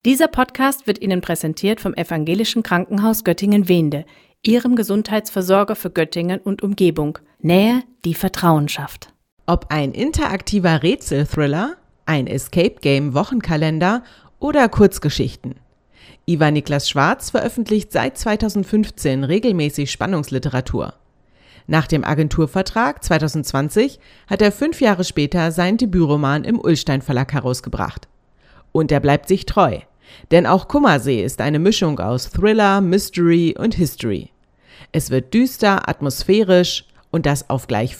Dieser Podcast wird Ihnen präsentiert vom Evangelischen Krankenhaus Göttingen-Wehnde, Ihrem Gesundheitsversorger für Göttingen und Umgebung. Nähe, die Vertrauen schafft. Ob ein interaktiver Rätselthriller, ein Escape-Game-Wochenkalender oder Kurzgeschichten. Ivar Niklas Schwarz veröffentlicht seit 2015 regelmäßig Spannungsliteratur. Nach dem Agenturvertrag 2020 hat er 5 Jahre später seinen Debütroman im Ullstein Verlag herausgebracht. Und er bleibt sich treu, denn auch Kummersee ist eine Mischung aus Thriller, Mystery und History. Es wird düster, atmosphärisch und das auf gleich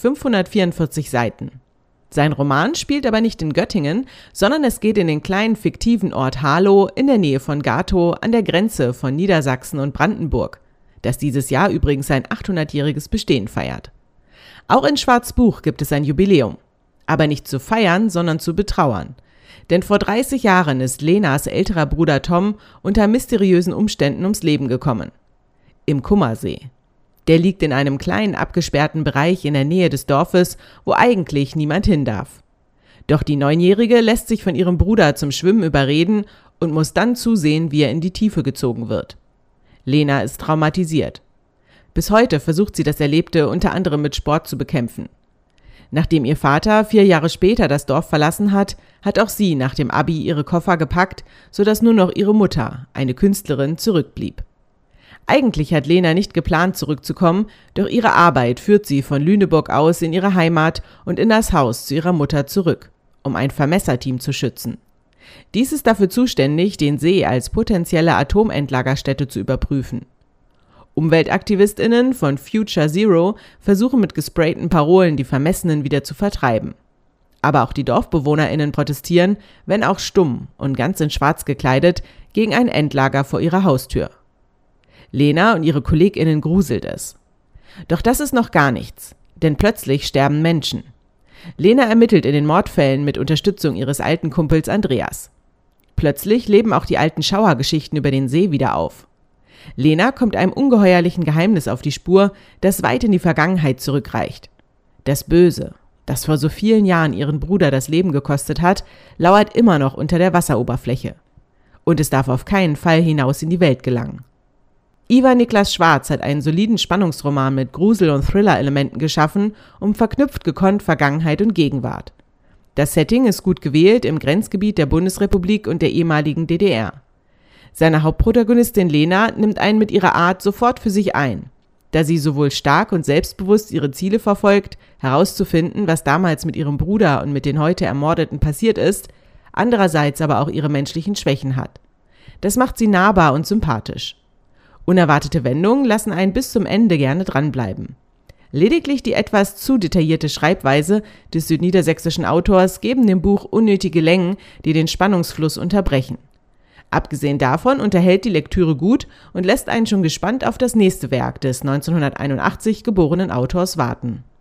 544 Seiten. Sein Roman spielt aber nicht in Göttingen, sondern es geht in den kleinen fiktiven Ort Harlow in der Nähe von Gatow an der Grenze von Niedersachsen und Brandenburg, das dieses Jahr übrigens sein 800-jähriges Bestehen feiert. Auch in Schwarz' Buch gibt es ein Jubiläum, aber nicht zu feiern, sondern zu betrauern. Denn vor 30 Jahren ist Lenas älterer Bruder Tom unter mysteriösen Umständen ums Leben gekommen. Im Kummersee. Der liegt in einem kleinen abgesperrten Bereich in der Nähe des Dorfes, wo eigentlich niemand hin darf. Doch die 9-Jährige lässt sich von ihrem Bruder zum Schwimmen überreden und muss dann zusehen, wie er in die Tiefe gezogen wird. Lena ist traumatisiert. Bis heute versucht sie das Erlebte unter anderem mit Sport zu bekämpfen. Nachdem ihr Vater 4 Jahre später das Dorf verlassen hat, hat auch sie nach dem Abi ihre Koffer gepackt, sodass nur noch ihre Mutter, eine Künstlerin, zurückblieb. Eigentlich hat Lena nicht geplant zurückzukommen, doch ihre Arbeit führt sie von Lüneburg aus in ihre Heimat und in das Haus zu ihrer Mutter zurück, um ein Vermesserteam zu schützen. Dies ist dafür zuständig, den See als potenzielle Atomendlagerstätte zu überprüfen. UmweltaktivistInnen von Future Zero versuchen mit gesprayten Parolen die Vermessenen wieder zu vertreiben. Aber auch die DorfbewohnerInnen protestieren, wenn auch stumm und ganz in Schwarz gekleidet, gegen ein Endlager vor ihrer Haustür. Lena und ihre KollegInnen gruselt es. Doch das ist noch gar nichts, denn plötzlich sterben Menschen. Lena ermittelt in den Mordfällen mit Unterstützung ihres alten Kumpels Andreas. Plötzlich leben auch die alten Schauergeschichten über den See wieder auf. Lena kommt einem ungeheuerlichen Geheimnis auf die Spur, das weit in die Vergangenheit zurückreicht. Das Böse, das vor so vielen Jahren ihren Bruder das Leben gekostet hat, lauert immer noch unter der Wasseroberfläche. Und es darf auf keinen Fall hinaus in die Welt gelangen. Ivar Niklas Schwarz hat einen soliden Spannungsroman mit Grusel- und Thriller-Elementen geschaffen und verknüpft gekonnt Vergangenheit und Gegenwart. Das Setting ist gut gewählt im Grenzgebiet der Bundesrepublik und der ehemaligen DDR. Seine Hauptprotagonistin Lena nimmt einen mit ihrer Art sofort für sich ein, da sie sowohl stark und selbstbewusst ihre Ziele verfolgt, herauszufinden, was damals mit ihrem Bruder und mit den heute Ermordeten passiert ist, andererseits aber auch ihre menschlichen Schwächen hat. Das macht sie nahbar und sympathisch. Unerwartete Wendungen lassen einen bis zum Ende gerne dranbleiben. Lediglich die etwas zu detaillierte Schreibweise des südniedersächsischen Autors geben dem Buch unnötige Längen, die den Spannungsfluss unterbrechen. Abgesehen davon unterhält die Lektüre gut und lässt einen schon gespannt auf das nächste Werk des 1981 geborenen Autors warten.